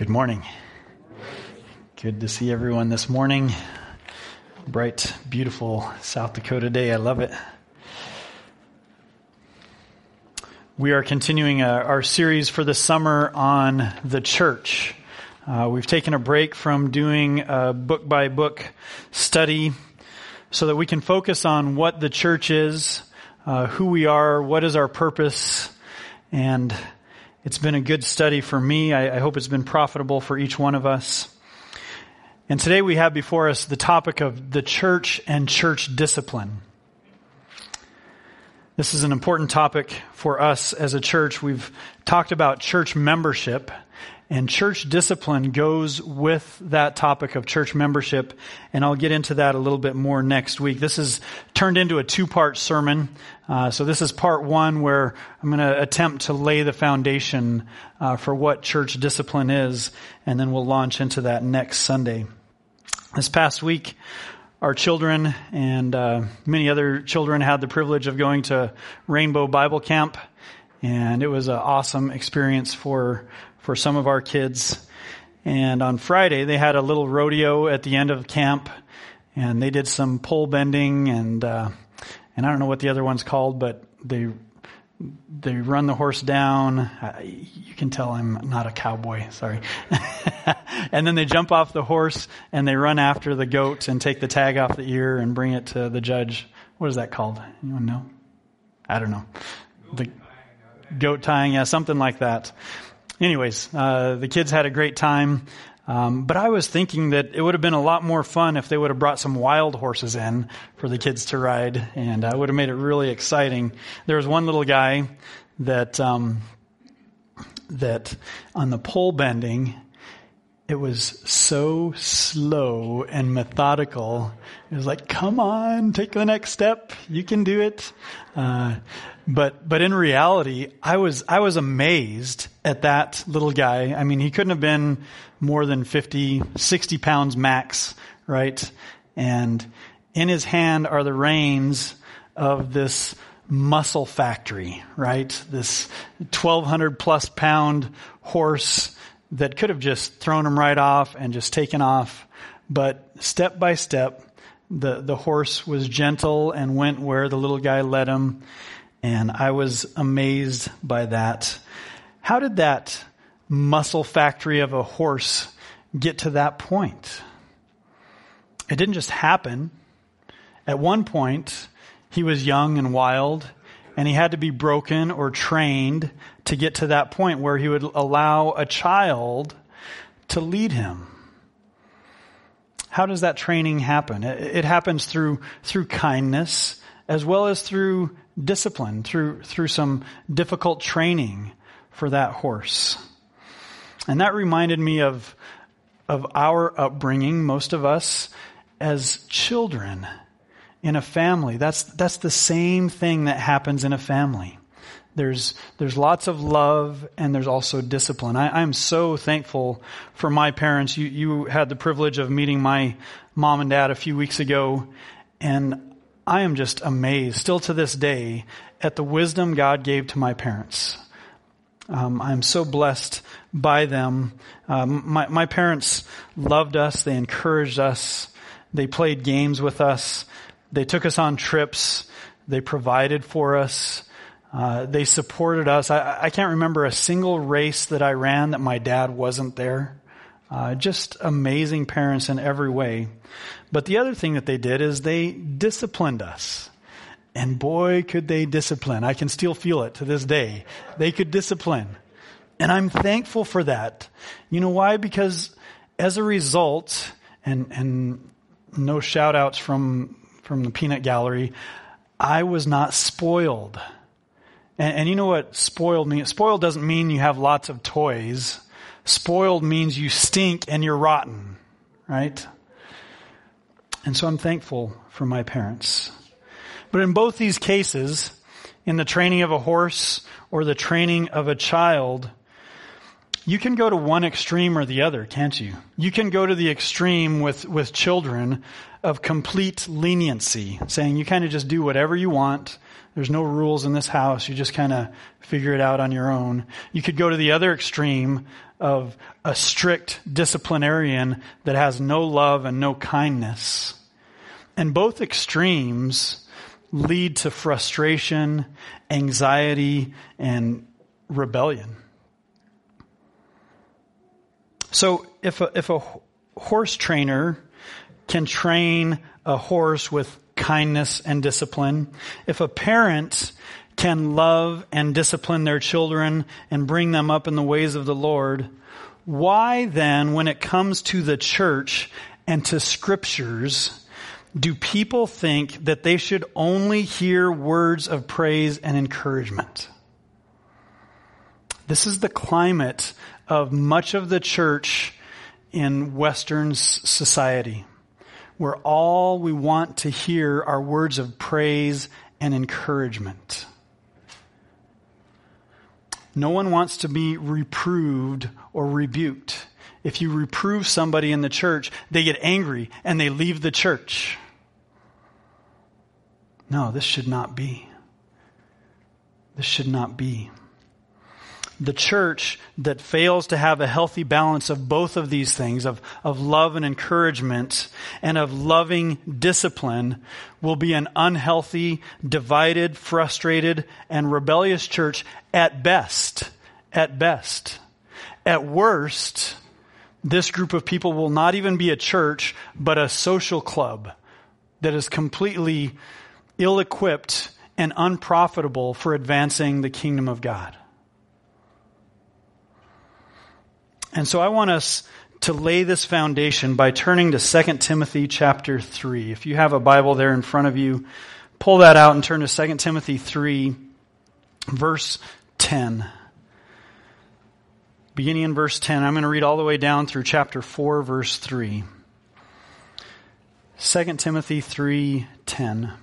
Good morning. Good to see everyone this morning. Bright, beautiful South Dakota day. I love it. We are continuing our series for the summer on the church. We've taken a break from doing a book-by-book study so that we can focus on what the church is, who we are, what is our purpose, and it's been a good study for me. I hope it's been profitable for each one of us. And today we have before us the topic of the church and church discipline. This is an important topic for us as a church. We've talked about church membership, and church discipline goes with that topic of church membership, and I'll get into that a little bit more next week. This is turned into a two-part sermon. So this is part one where I'm going to attempt to lay the foundation for what church discipline is, and then we'll launch into that next Sunday. This past week, our children and many other children had the privilege of going to Rainbow Bible Camp, and it was an awesome experience for some of our kids. And on Friday, they had a little rodeo at the end of camp, and they did some pole bending, and I don't know what the other one's called, but they run the horse down. You can tell I'm not a cowboy, sorry. And then they jump off the horse, and they run after the goat and take the tag off the ear and bring it to the judge. What is that called? Anyone know? I don't know. The goat tying, yeah, something like that. Anyways, the kids had a great time, but I was thinking that it would have been a lot more fun if they would have brought some wild horses in for the kids to ride, and I would have made it really exciting. There was one little guy that on the pole bending, it was so slow and methodical. It was like, come on, take the next step. You can do it. But in reality, I was amazed at that little guy. I mean, he couldn't have been more than 50, 60 pounds max, right? And in his hand are the reins of this muscle factory, right? This 1,200 plus pound horse that could have just thrown him right off and just taken off. But step by step, the horse was gentle and went where the little guy led him. And I was amazed by that. How did that muscle factory of a horse get to that point? It didn't just happen. At one point, he was young and wild, and he had to be broken or trained to get to that point where he would allow a child to lead him. How does that training happen? It happens through kindness as well as through discipline, through some difficult training for that horse. And that reminded me of our upbringing, most of us as children in a family. That's the same thing that happens in a family. There's lots of love, and there's also discipline. I'm so thankful for my parents. You had the privilege of meeting my mom and dad a few weeks ago, and I am just amazed, still to this day, at the wisdom God gave to my parents. I'm so blessed by them. My parents loved us. They encouraged us. They played games with us. They took us on trips. They provided for us. They supported us. I can't remember a single race that I ran that my dad wasn't there. Just amazing parents in every way. But the other thing that they did is they disciplined us. And boy, could they discipline. I can still feel it to this day. They could discipline. And I'm thankful for that. You know why? Because as a result, and no shout outs from the peanut gallery, I was not spoiled. And you know what spoiled means? Spoiled doesn't mean you have lots of toys. Spoiled means you stink and you're rotten, right? And so I'm thankful for my parents. But in both these cases, in the training of a horse or the training of a child, You can go to one extreme or the other, can't you? You can go to the extreme with children of complete leniency, saying you kind of just do whatever you want. There's no rules in this house. You just kind of figure it out on your own. You could go to the other extreme of a strict disciplinarian that has no love and no kindness. And both extremes lead to frustration, anxiety, and rebellion. So if a horse trainer can train a horse with kindness and discipline, if a parent can love and discipline their children and bring them up in the ways of the Lord, why then, when it comes to the church and to scriptures, do people think that they should only hear words of praise and encouragement? This is the climate of much of the church in Western society, where all we want to hear are words of praise and encouragement. No one wants to be reproved or rebuked. If you reprove somebody in the church, they get angry and they leave the church. No, this should not be. This should not be. The church that fails to have a healthy balance of both of these things, of love and encouragement, and of loving discipline, will be an unhealthy, divided, frustrated, and rebellious church at best. At best. At worst, this group of people will not even be a church, but a social club that is completely ill-equipped and unprofitable for advancing the kingdom of God. And so I want us to lay this foundation by turning to 2 Timothy chapter 3. If you have a Bible there in front of you, pull that out and turn to 2 Timothy 3, verse 10. Beginning in verse 10, I'm going to read all the way down through chapter 4, verse 3. 2 Timothy 3:10.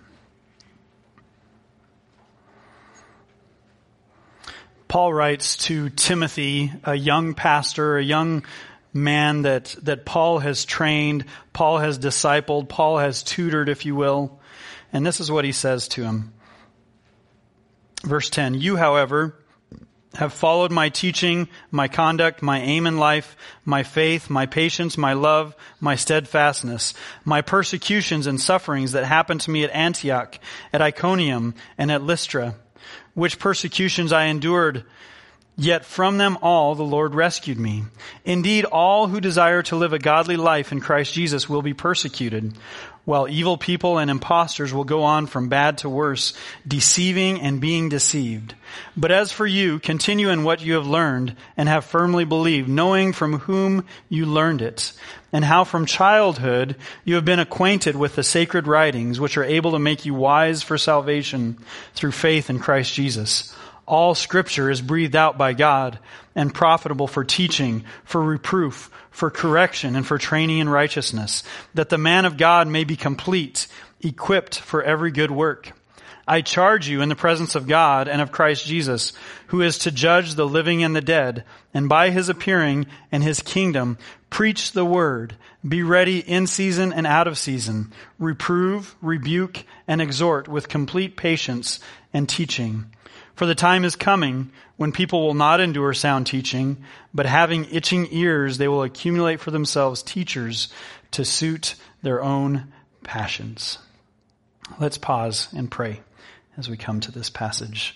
Paul writes to Timothy, a young pastor, a young man that Paul has trained, Paul has discipled, Paul has tutored, if you will. And this is what he says to him. Verse 10, "You, however, have followed my teaching, my conduct, my aim in life, my faith, my patience, my love, my steadfastness, my persecutions and sufferings that happened to me at Antioch, at Iconium, and at Lystra, which persecutions I endured, yet from them all the Lord rescued me. Indeed, all who desire to live a godly life in Christ Jesus will be persecuted, while evil people and impostors will go on from bad to worse, deceiving and being deceived. But as for you, continue in what you have learned and have firmly believed, knowing from whom you learned it, and how from childhood you have been acquainted with the sacred writings, which are able to make you wise for salvation through faith in Christ Jesus. All Scripture is breathed out by God and profitable for teaching, for reproof, for correction, and for training in righteousness, that the man of God may be complete, equipped for every good work. I charge you in the presence of God and of Christ Jesus, who is to judge the living and the dead, and by his appearing and his kingdom, preach the word. Be ready in season and out of season. Reprove, rebuke, and exhort with complete patience and teaching. For the time is coming when people will not endure sound teaching, but having itching ears, they will accumulate for themselves teachers to suit their own passions." Let's pause and pray as we come to this passage.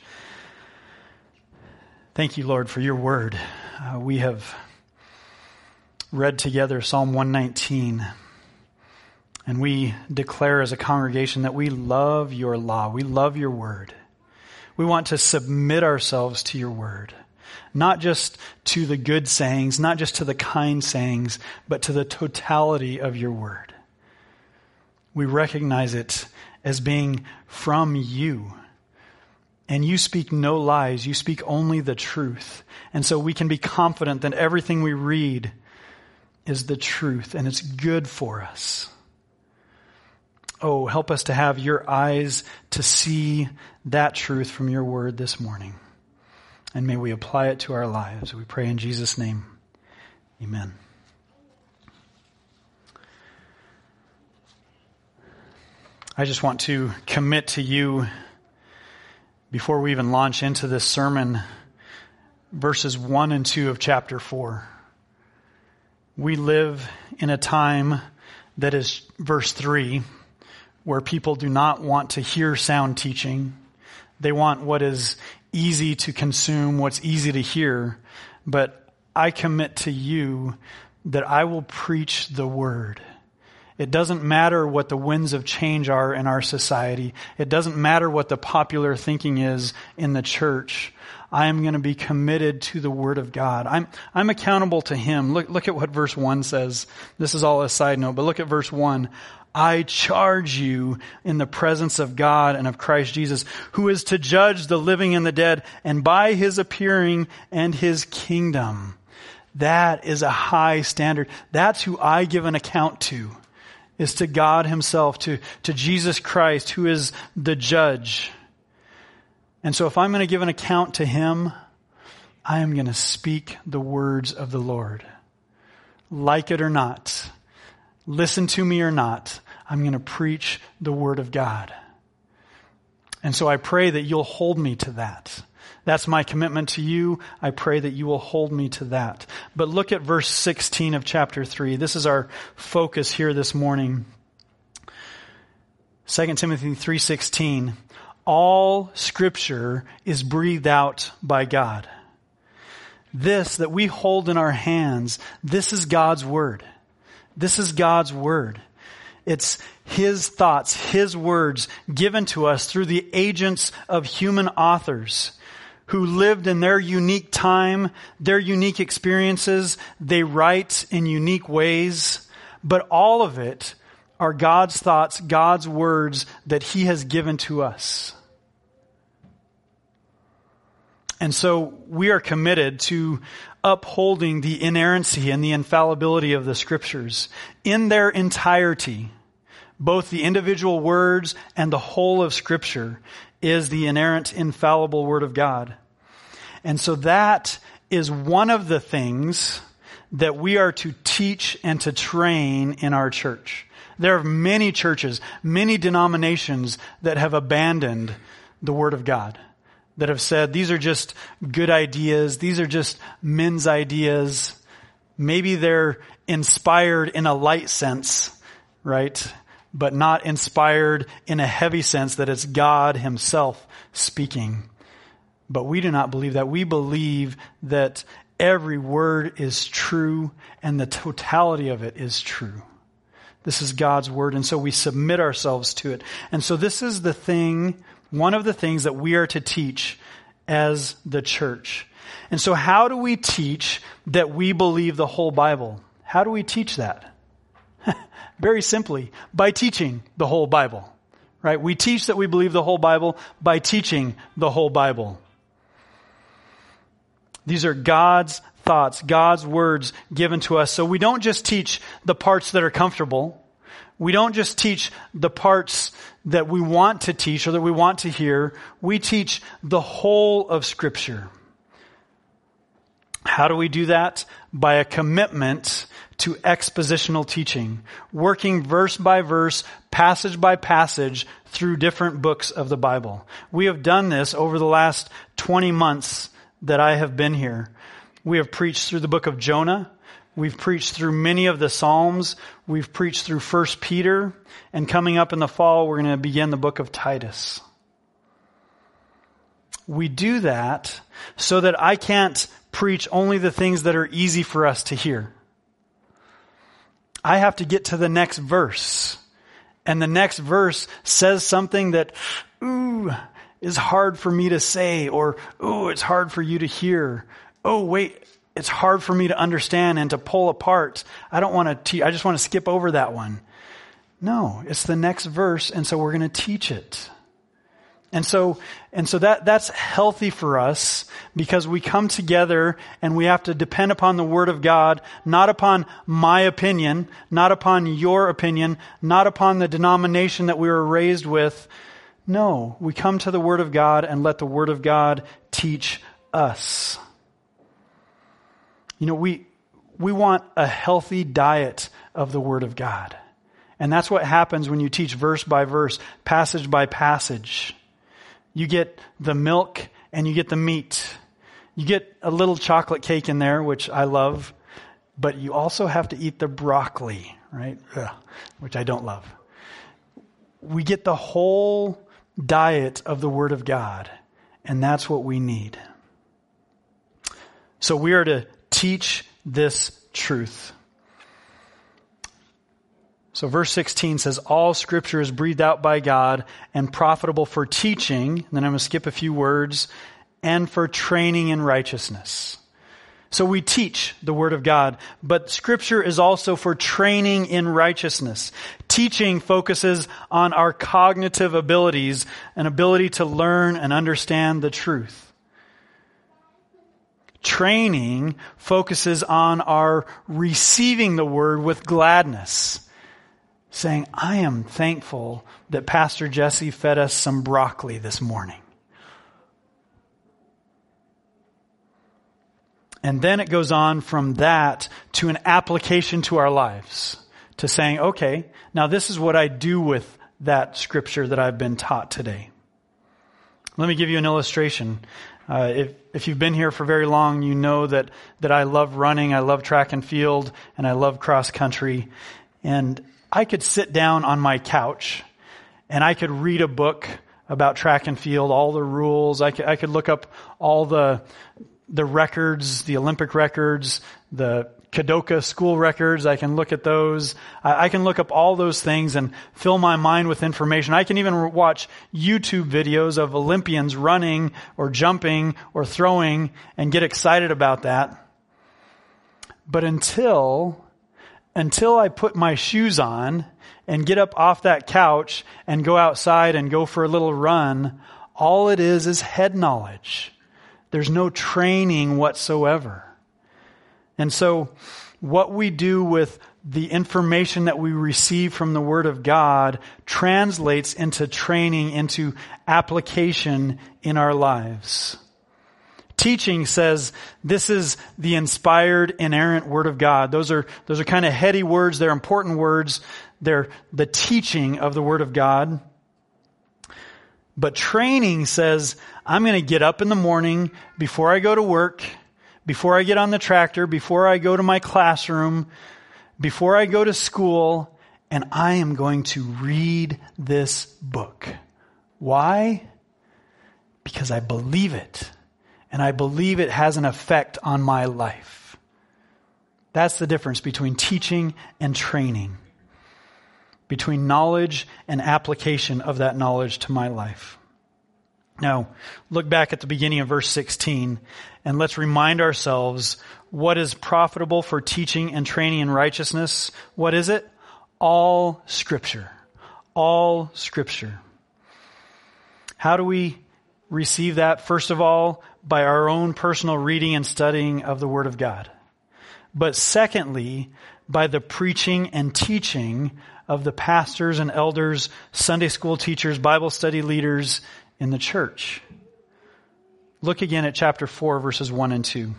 Thank you, Lord, for your word. We have read together Psalm 119, and we declare as a congregation that we love your law. We love your word. We want to submit ourselves to your word, not just to the good sayings, not just to the kind sayings, but to the totality of your word. We recognize it as being from you. And you speak no lies. You speak only the truth. And so we can be confident that everything we read is the truth and it's good for us. Oh, help us to have your eyes to see that truth from your word this morning. and may we apply it to our lives. We pray in Jesus' name. Amen. I just want to commit to you, before we even launch into this sermon, verses 1 and 2 of chapter 4. We live in a time that is, verse 3, where people do not want to hear sound teaching. They want what is easy to consume, what's easy to hear. But I commit to you that I will preach the word. It doesn't matter what the winds of change are in our society. It doesn't matter what the popular thinking is in the church. I am going to be committed to the Word of God. I'm accountable to Him. Look at what verse 1 says. This is all a side note, but look at verse 1. I charge you in the presence of God and of Christ Jesus, who is to judge the living and the dead, and by His appearing and His kingdom. That is a high standard. That's who I give an account to, is to God Himself, to Jesus Christ, who is the judge. And so if I'm going to give an account to Him, I am going to speak the words of the Lord. Like it or not, listen to me or not, I'm going to preach the Word of God. And so I pray that you'll hold me to that. That's my commitment to you. I pray that you will hold me to that. But look at verse 16 of chapter 3. This is our focus here this morning. 2 Timothy 3:16. All Scripture is breathed out by God. This that we hold in our hands, this is God's Word. This is God's Word. It's His thoughts, His words given to us through the agents of human authors who lived in their unique time, their unique experiences. They write in unique ways, but all of it are God's thoughts, God's words that He has given to us. And so we are committed to upholding the inerrancy and the infallibility of the Scriptures in their entirety. Both the individual words and the whole of Scripture is the inerrant, infallible Word of God. And so that is one of the things that we are to teach and to train in our church. There are many churches, many denominations that have abandoned the Word of God, that have said, these are just good ideas, these are just men's ideas. Maybe they're inspired in a light sense, right? But not inspired in a heavy sense that it's God Himself speaking. But we do not believe that. We believe that every word is true and the totality of it is true. This is God's Word, and so we submit ourselves to it. And so this is the thing, one of the things that we are to teach as the church. And so how do we teach that we believe the whole Bible? How do we teach that? Very simply, by teaching the whole Bible. Right? We teach that we believe the whole Bible by teaching the whole Bible. These are God's thoughts, God's words given to us. So we don't just teach the parts that are comfortable. We don't just teach the parts that we want to teach or that we want to hear. We teach the whole of Scripture. How do we do that? By a commitment to expositional teaching, working verse by verse, passage by passage through different books of the Bible. We have done this over the last 20 months that I have been here. We have preached through the book of Jonah. We've preached through many of the Psalms. We've preached through 1 Peter. And coming up in the fall, we're going to begin the book of Titus. We do that so that I can't preach only the things that are easy for us to hear. I have to get to the next verse. And the next verse says something that, is hard for me to say, or, it's hard for you to hear. Oh, wait, it's hard for me to understand and to pull apart. I don't want to I just want to skip over that one. No, it's the next verse, and so we're going to teach it. And so that's healthy for us because we come together and we have to depend upon the Word of God, not upon my opinion, not upon your opinion, not upon the denomination that we were raised with. No, we come to the Word of God and let the Word of God teach us. You know, we want a healthy diet of the Word of God. And that's what happens when you teach verse by verse, passage by passage. You get the milk and you get the meat. You get a little chocolate cake in there, which I love, but you also have to eat the broccoli, right? Ugh, which I don't love. We get the whole diet of the Word of God, and that's what we need. So we are to teach this truth. So verse 16 says, all Scripture is breathed out by God and profitable for teaching, and then I'm going to skip a few words, and for training in righteousness. So we teach the Word of God, but Scripture is also for training in righteousness. Teaching focuses on our cognitive abilities, an ability to learn and understand the truth. Training focuses on our receiving the Word with gladness, saying, I am thankful that Pastor Jesse fed us some broccoli this morning. And then it goes on from that to an application to our lives, to saying, okay, now this is what I do with that Scripture that I've been taught today. Let me give you an illustration. If you've been here for very long, you know that I love running, I love track and field, and I love cross country. And I could sit down on my couch and I could read a book about track and field, all the rules. I could look up all the records, the Olympic records, the Kadoka school records. I can look at those. I can look up all those things and fill my mind with information. I can even watch YouTube videos of Olympians running or jumping or throwing and get excited about that. But until I put my shoes on and get up off that couch and go outside and go for a little run, all it is head knowledge. There's no training whatsoever. And so what we do with the information that we receive from the Word of God translates into training, into application in our lives. Teaching says this is the inspired, inerrant Word of God. Those are kind of heady words. They're important words. They're the teaching of the Word of God. But training says, I'm going to get up in the morning before I go to work, before I get on the tractor, before I go to my classroom, before I go to school, and I am going to read this book. Why? Because I believe it. And I believe it has an effect on my life. That's the difference between teaching and training. Between knowledge and application of that knowledge to my life. Now, look back at the beginning of verse 16 and let's remind ourselves what is profitable for teaching and training in righteousness. What is it? All Scripture. All Scripture. How do we receive that? First of all, by our own personal reading and studying of the Word of God. But secondly, by the preaching and teaching of the pastors and elders, Sunday school teachers, Bible study leaders in the church. Look again at chapter 4, verses 1 and 2.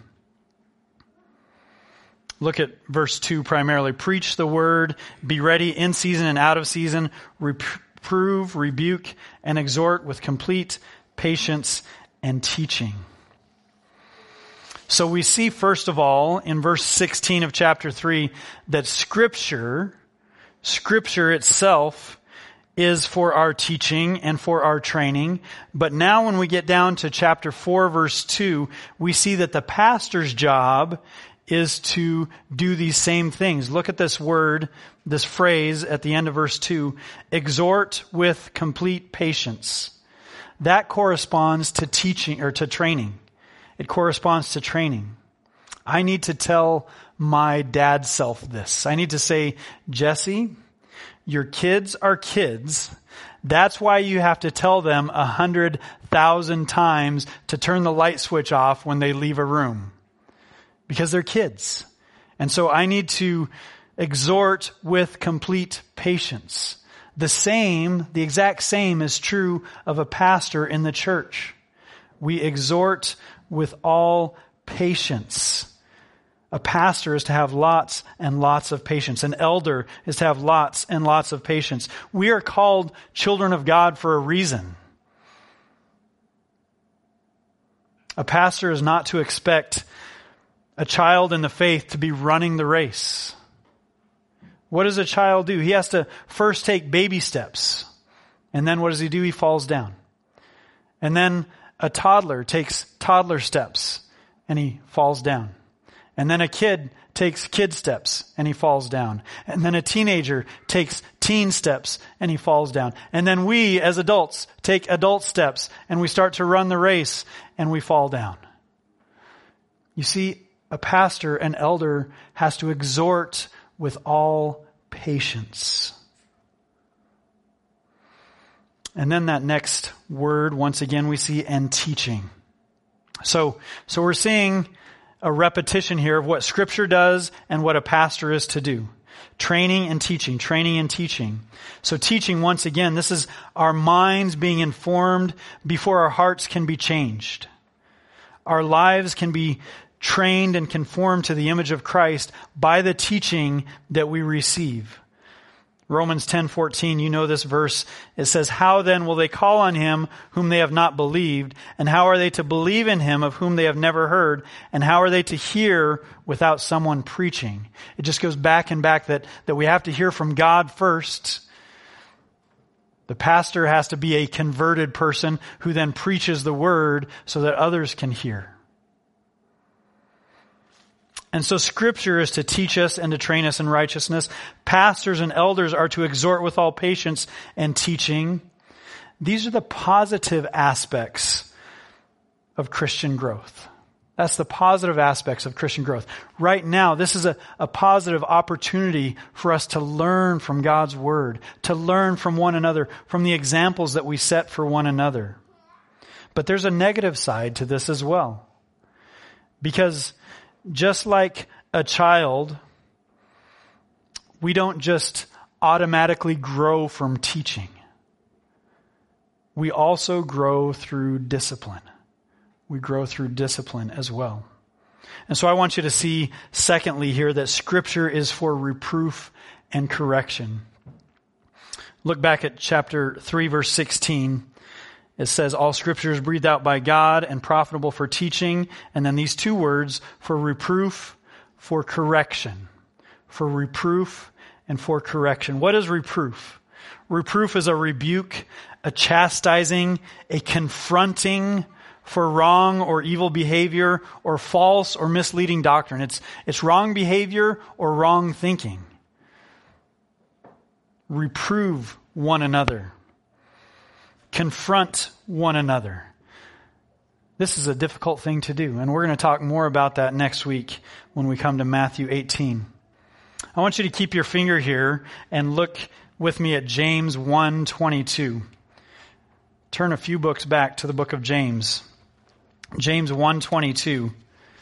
Look at verse 2 primarily. Preach the word, be ready in season and out of season, reprove, rebuke, and exhort with complete patience and teaching. So we see, first of all, in verse 16 of chapter 3, that Scripture itself is for our teaching and for our training. But now when we get down to chapter 4, verse 2, we see that the pastor's job is to do these same things. Look at this word, this phrase at the end of verse 2, exhort with complete patience. That corresponds to teaching or to training. It corresponds to training. I need to tell my dad self this. I need to say, Jesse, your kids are kids. That's why you have to tell them 100,000 times to turn the light switch off when they leave a room. Because they're kids. And so I need to exhort with complete patience. The exact same is true of a pastor in the church. We exhort with all patience. A pastor is to have lots and lots of patience. An elder is to have lots and lots of patience. We are called children of God for a reason. A pastor is not to expect a child in the faith to be running the race. What does a child do? He has to first take baby steps. And then what does he do? He falls down. And then a toddler takes toddler steps and he falls down. And then a kid takes kid steps and he falls down. And then a teenager takes teen steps and he falls down. And then we as adults take adult steps and we start to run the race and we fall down. You see, a pastor, an elder, has to exhort with all patience. And then that next word, once again, we see and teaching. So we're seeing a repetition here of what Scripture does and what a pastor is to do. Training and teaching, training and teaching. So teaching, once again, this is our minds being informed before our hearts can be changed. Our lives can be trained and conformed to the image of Christ by the teaching that we receive. Romans 10:14, you know this verse. It says, "How then will they call on him whom they have not believed? And how are they to believe in him of whom they have never heard? And how are they to hear without someone preaching?" It just goes back and back that we have to hear from God first. The pastor has to be a converted person who then preaches the word so that others can hear. And so Scripture is to teach us and to train us in righteousness. Pastors and elders are to exhort with all patience and teaching. These are the positive aspects of Christian growth. That's the positive aspects of Christian growth. Right now, this is a positive opportunity for us to learn from God's Word, to learn from one another, from the examples that we set for one another. But there's a negative side to this as well. Because just like a child, we don't just automatically grow from teaching. We also grow through discipline. We grow through discipline as well. And so I want you to see, secondly, here that Scripture is for reproof and correction. Look back at chapter 3, verse 16. It says, "All Scripture is breathed out by God and profitable for teaching." And then these two words, for reproof, for correction. For reproof and for correction. What is reproof? Reproof is a rebuke, a chastising, a confronting for wrong or evil behavior or false or misleading doctrine. It's wrong behavior or wrong thinking. Reprove one another. Confront one another. This is a difficult thing to do, and we're going to talk more about that next week when we come to Matthew 18. I want you to keep your finger here and look with me at James 1:22. Turn a few books back to the book of James. James 1:22.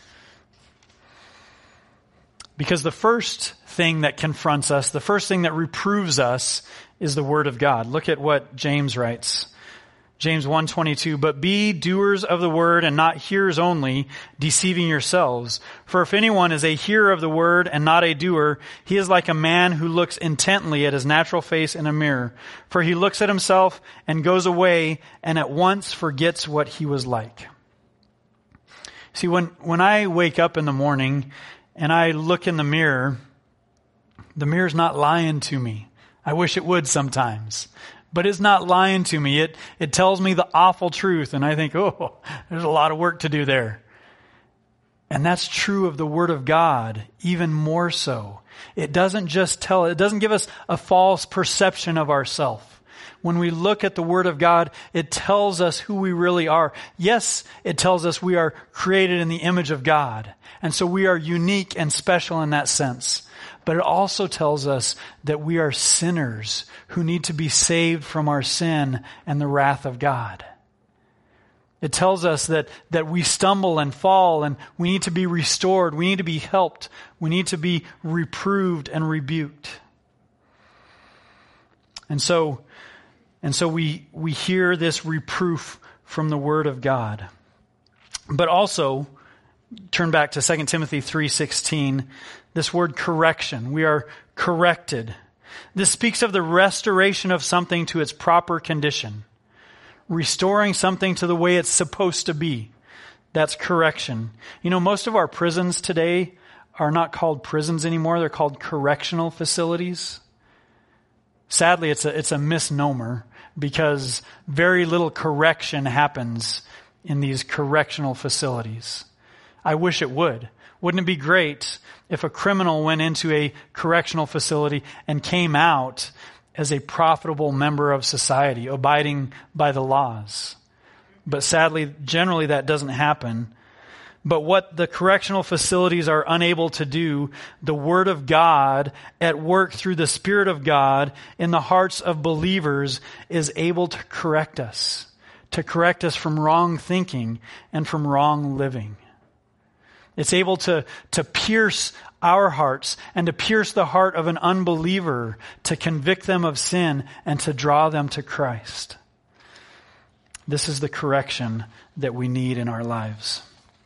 Because the first thing that confronts us, the first thing that reproves us, is the Word of God. Look at what James writes. James 1:22, "But be doers of the word and not hearers only, deceiving yourselves. For if anyone is a hearer of the word and not a doer, he is like a man who looks intently at his natural face in a mirror. For he looks at himself and goes away and at once forgets what he was like." See, when I wake up in the morning and I look in the mirror's not lying to me. I wish it would sometimes. But it's not lying to me. It tells me the awful truth. And I think, oh, there's a lot of work to do there. And that's true of the Word of God, even more so. It doesn't give us a false perception of ourselves. When we look at the Word of God, it tells us who we really are. Yes, it tells us we are created in the image of God. And so we are unique and special in that sense. But it also tells us that we are sinners who need to be saved from our sin and the wrath of God. It tells us that we stumble and fall and we need to be restored. We need to be helped. We need to be reproved and rebuked. And so we hear this reproof from the Word of God. But also, turn back to 2 Timothy 3:16, this word correction. We are corrected. This speaks of the restoration of something to its proper condition. Restoring something to the way it's supposed to be. That's correction. You know, most of our prisons today are not called prisons anymore. They're called correctional facilities. Sadly, it's a misnomer because very little correction happens in these correctional facilities. I wish it would. Wouldn't it be great if a criminal went into a correctional facility and came out as a profitable member of society, abiding by the laws? But sadly, generally that doesn't happen. But what the correctional facilities are unable to do, the Word of God at work through the Spirit of God in the hearts of believers is able to correct us from wrong thinking and from wrong living. It's able to pierce our hearts and to pierce the heart of an unbeliever, to convict them of sin and to draw them to Christ. This is the correction that we need in our lives.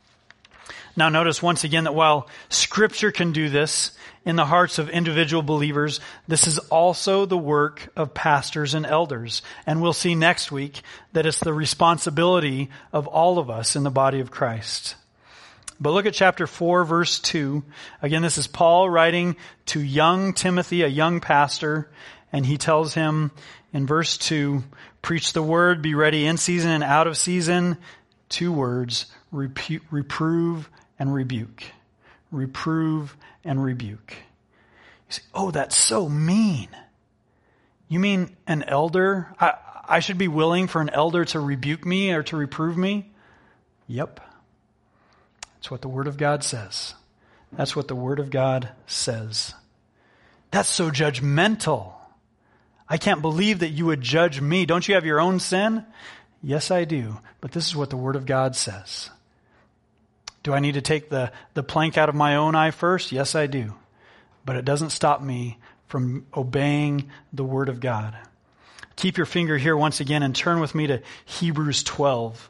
Now notice once again that while Scripture can do this in the hearts of individual believers, this is also the work of pastors and elders. And we'll see next week that it's the responsibility of all of us in the body of Christ. But look at chapter 4, verse 2. Again, this is Paul writing to young Timothy, a young pastor, and he tells him in verse 2, preach the word, be ready in season and out of season. 2 words, reprove and rebuke. Reprove and rebuke. You say, oh, that's so mean. You mean an elder? I should be willing for an elder to rebuke me or to reprove me? Yep. That's what the Word of God says. That's what the Word of God says. That's so judgmental. I can't believe that you would judge me. Don't you have your own sin? Yes, I do. But this is what the Word of God says. Do I need to take the plank out of my own eye first? Yes, I do. But it doesn't stop me from obeying the Word of God. Keep your finger here once again and turn with me to Hebrews 12.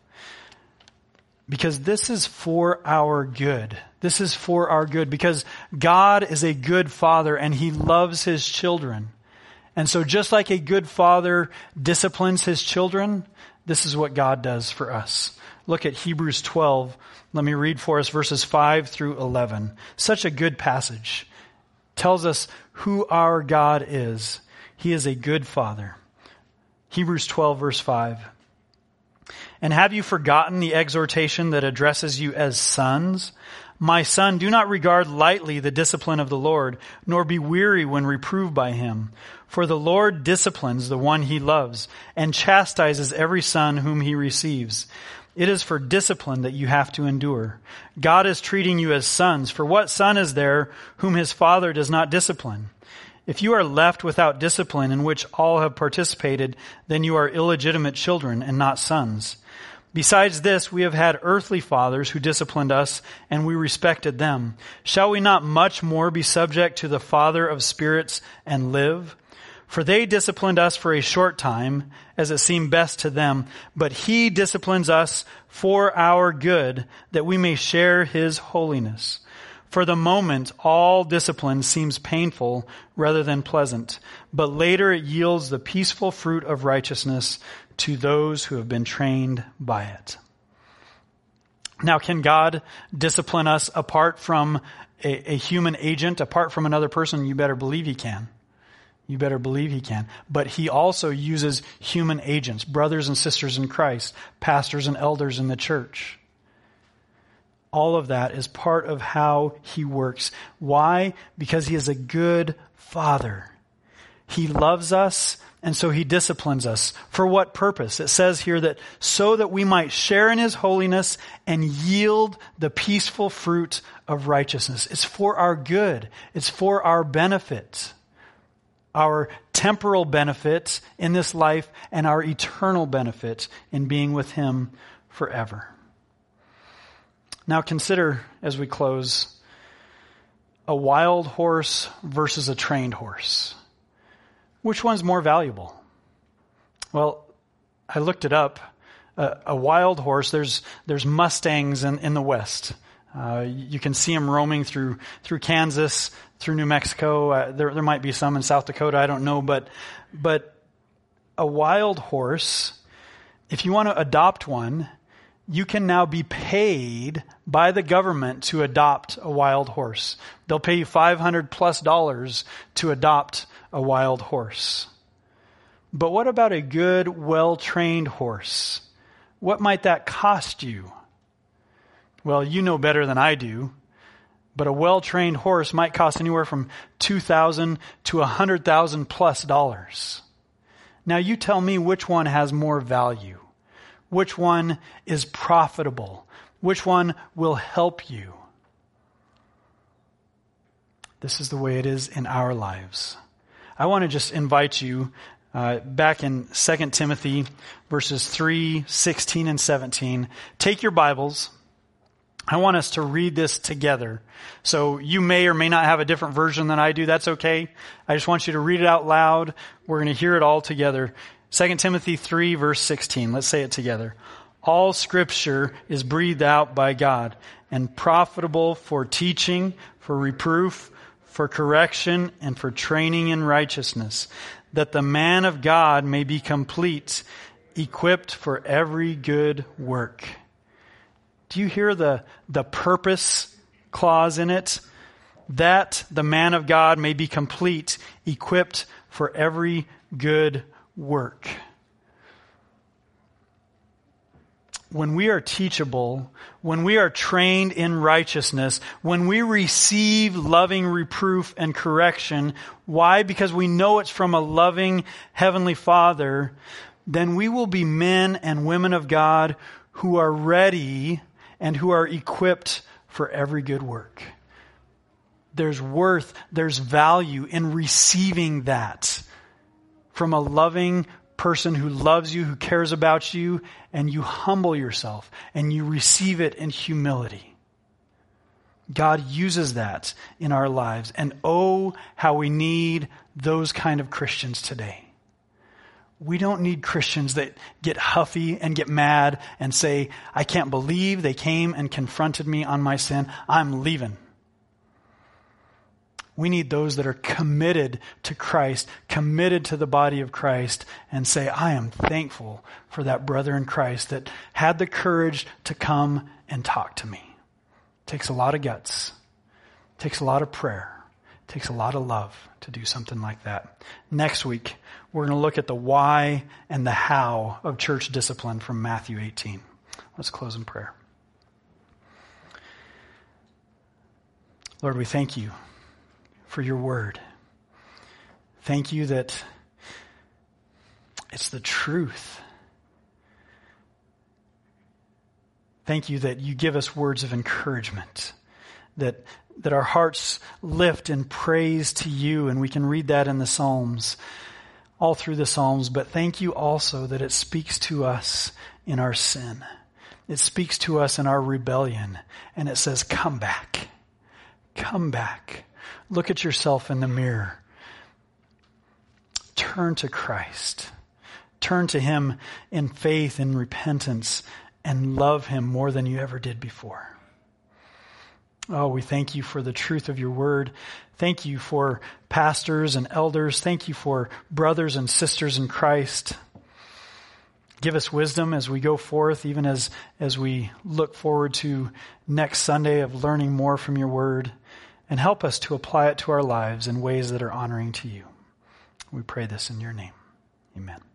Because this is for our good. This is for our good. Because God is a good Father and He loves His children. And so just like a good father disciplines his children, this is what God does for us. Look at Hebrews 12. Let me read for us verses 5 through 11. Such a good passage. Tells us who our God is. He is a good Father. Hebrews 12 verse 5. And have you forgotten the exhortation that addresses you as sons? My son, do not regard lightly the discipline of the Lord, nor be weary when reproved by Him. For the Lord disciplines the one He loves, and chastises every son whom He receives. It is for discipline that you have to endure. God is treating you as sons, for what son is there whom his father does not discipline? If you are left without discipline in which all have participated, then you are illegitimate children and not sons. Besides this, we have had earthly fathers who disciplined us, and we respected them. Shall we not much more be subject to the Father of spirits and live? For they disciplined us for a short time, as it seemed best to them, but He disciplines us for our good, that we may share His holiness. For the moment, all discipline seems painful rather than pleasant, but later it yields the peaceful fruit of righteousness to those who have been trained by it. Now, can God discipline us apart from a human agent, apart from another person? You better believe He can. You better believe He can. But He also uses human agents, brothers and sisters in Christ, pastors and elders in the church. All of that is part of how He works. Why? Because He is a good Father. He loves us, and so He disciplines us. For what purpose? It says here that so that we might share in His holiness and yield the peaceful fruit of righteousness. It's for our good. It's for our benefit. Our temporal benefit in this life and our eternal benefit in being with Him forever. Now consider, as we close, a wild horse versus a trained horse. Which one's more valuable? Well, I looked it up. a wild horse, there's Mustangs in the West. You can see them roaming through Kansas, through New Mexico. There might be some in South Dakota, I don't know. But a wild horse, if you want to adopt one, you can now be paid by the government to adopt a wild horse. They'll pay you $500+ to adopt a wild horse. But what about a good, well-trained horse? What might that cost you? Well, you know better than I do, but a well-trained horse might cost anywhere from $2,000 to $100,000+. Now you tell me which one has more value. Which one is profitable? Which one will help you? This is the way it is in our lives. I want to just invite you back in 2 Timothy verses 3, 16, and 17. Take your Bibles. I want us to read this together. So you may or may not have a different version than I do. That's okay. I just want you to read it out loud. We're going to hear it all together. 2 Timothy 3, verse 16. Let's say it together. All Scripture is breathed out by God and profitable for teaching, for reproof, for correction, and for training in righteousness, that the man of God may be complete, equipped for every good work. Do you hear the purpose clause in it? That the man of God may be complete, equipped for every good work. When we are teachable, when we are trained in righteousness, when we receive loving reproof and correction, why? Because we know it's from a loving Heavenly Father, then we will be men and women of God who are ready and who are equipped for every good work. There's worth, there's value in receiving that from a loving person who loves you, who cares about you, and you humble yourself and you receive it in humility. God uses that in our lives. And oh, how we need those kind of Christians today. We don't need Christians that get huffy and get mad and say, I can't believe they came and confronted me on my sin. I'm leaving. We need those that are committed to Christ, committed to the body of Christ, and say, I am thankful for that brother in Christ that had the courage to come and talk to me. It takes a lot of guts. It takes a lot of prayer. It takes a lot of love to do something like that. Next week, we're going to look at the why and the how of church discipline from Matthew 18. Let's close in prayer. Lord, we thank you for your word. Thank you that it's the truth. Thank you that you give us words of encouragement, that our hearts lift in praise to you, and we can read that in the Psalms, all through the Psalms. But thank you also that it speaks to us in our sin. It speaks to us in our rebellion, and it says, come back. Come back. Look at yourself in the mirror. Turn to Christ. Turn to Him in faith and repentance and love Him more than you ever did before. Oh, we thank you for the truth of your word. Thank you for pastors and elders. Thank you for brothers and sisters in Christ. Give us wisdom as we go forth, even as we look forward to next Sunday of learning more from your word. And help us to apply it to our lives in ways that are honoring to you. We pray this in your name. Amen.